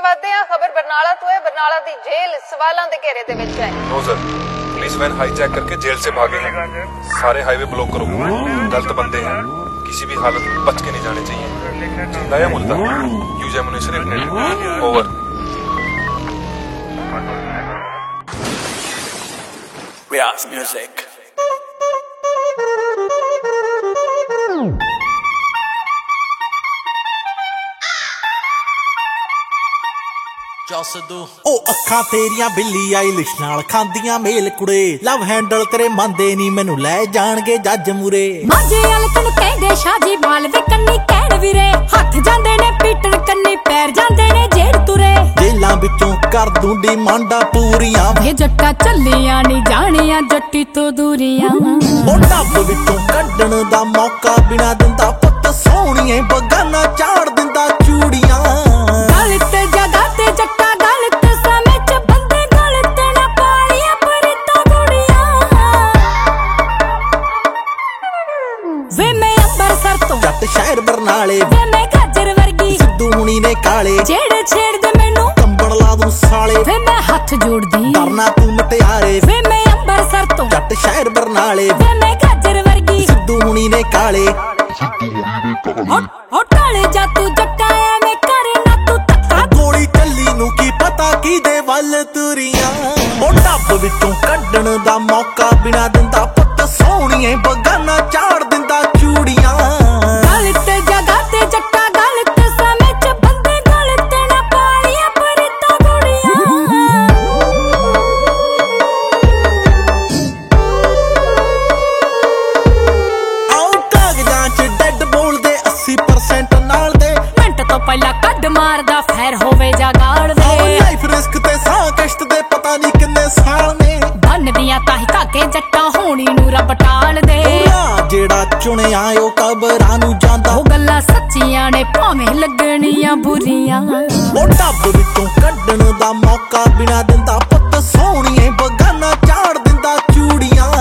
ਵੱਧਦੇ ਆ ਖਬਰ ਬਰਨਾਲਾ ਤੋਂ ਹੈ। ਬਰਨਾਲਾ ਦੀ ਜੇਲ੍ਹ सवालों के घेरे दे विच है। No sir, police van hijack करके जेल से भागे हैं। सारे हाईवे ब्लॉक करो, गलत बंदे हैं, किसी भी हालत में बच के नहीं जाने चाहिए। जिंदा या मुर्दा, use ammunition if over. Riaz Music. ओ अखां तेरियां बिल्ली आइलिश नाल खांदियां मेल कुड़े लव हैंडल तेरे मंदे नी मैनू लै जाणगे जज मुरे माजे वाल तैनू कहंदे शाजी माल वे कन्नी कहण वीरे हथ जांदे ने पीटण कन्नी पैर जांदे ने जेड़ तुरे जेलां विचों कर दूंडी मांडा पूरियां वे जट्टा चलियां नी जानियां जट्टी तो दूरियां ओ ढब विचों कड्डण दा मौका बिना दिंदा पुੱਤ सोहणीए बगाना झाड़ दिंदा चूड़ियां गलत जगह ते जट्टा गलत समय च बंदे गलत ना पालियां परिता गुड़ियां वे मैं अंबरसर तो जट शहर बरनाले वे मैं गाजर वर्गी सिद्धू हुणी ने काले जेड़े छेड़दे मैनू कंबण ला दूं साले वे मैं हथ जोड़दी डरना तू मटियारे वे मैं अंबरसर तो जट शहर बरनाले वे मैं गाजर वर्गी सिद्धू हुणी ने काले टाले जा तू जट्टा एवें करे ना तू धक्का गोली चली नू की पता की दे वल तुरियां ओ ढब विचों कड्डण दा मौका बिना दिंदा पुੱਤ सोहणीए बगाना झाड़ दिंदा चूड़ियां गलत जगह ते जट्टा गलत समय च बंदे गलत ना पालियां परिता गुड़ियां आओ कागजां च डेड बोलदे 80% नाल दे मिंट तो पहला कद मारदा फैर होवे जा गाल वे लाइफ रिस्क ते साह कष्ट दे पता नहीं किन्ने साल ने बन दियां ताही धागे जट्टा होणी नू रब टाल दे जेड़ा चुनिया ओ कबरां नू जांदा ओ गल्लां सच्चियां ने भावें लगणियां बुरियां ओ ढब विचों कड्डण दा मौका बिना दिंदा पुੱਤ सोहणीए बगाना झाड़ दिंदा चूड़ियां